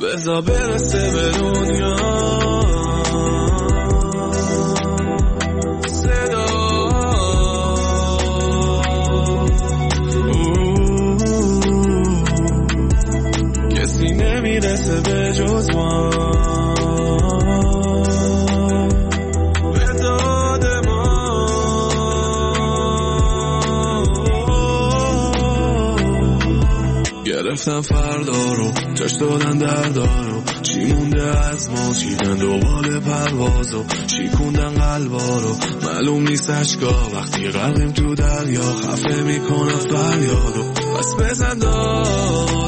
بذار برسه به دنیا صدا کسی نمیرسه به جز ما گرفتم فردا رو جاش دادن دردارو چی مونده از ما چیدن دوباره پروازو شیکوندن قلبا رو معلوم نیست اشکا وقتی غرقیم تو دریا خفه میکنم فریادو پس بزن دار